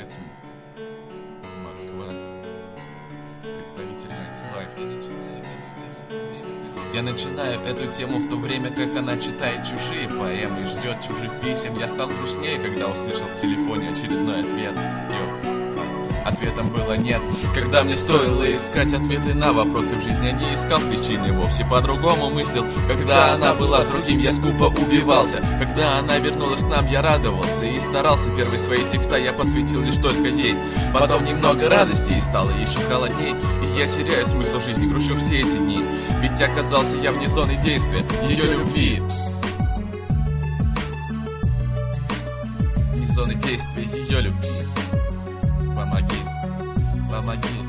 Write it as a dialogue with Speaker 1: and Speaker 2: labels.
Speaker 1: Дворец, Москва. Представители Nightlife. Я начинаю эту тему в то время, как она читает чужие поэмы и ждет чужих писем. Я стал грустнее, когда услышал в телефоне очередной ответ. Ответом было нет. Когда мне стоило искать ответы на вопросы в жизни, не искал причины, вовсе по-другому мыслил. Когда она была с другим, я скупо убивался. Когда она вернулась к нам, я радовался и старался. Первые свои текста я посвятил лишь только ей. Потом немного радости, и стало еще холодней. И я теряю смысл жизни, грущу все эти дни. Ведь оказался я вне зоны действия ее любви. Вне зоны действия ее любви. Помоги, помоги.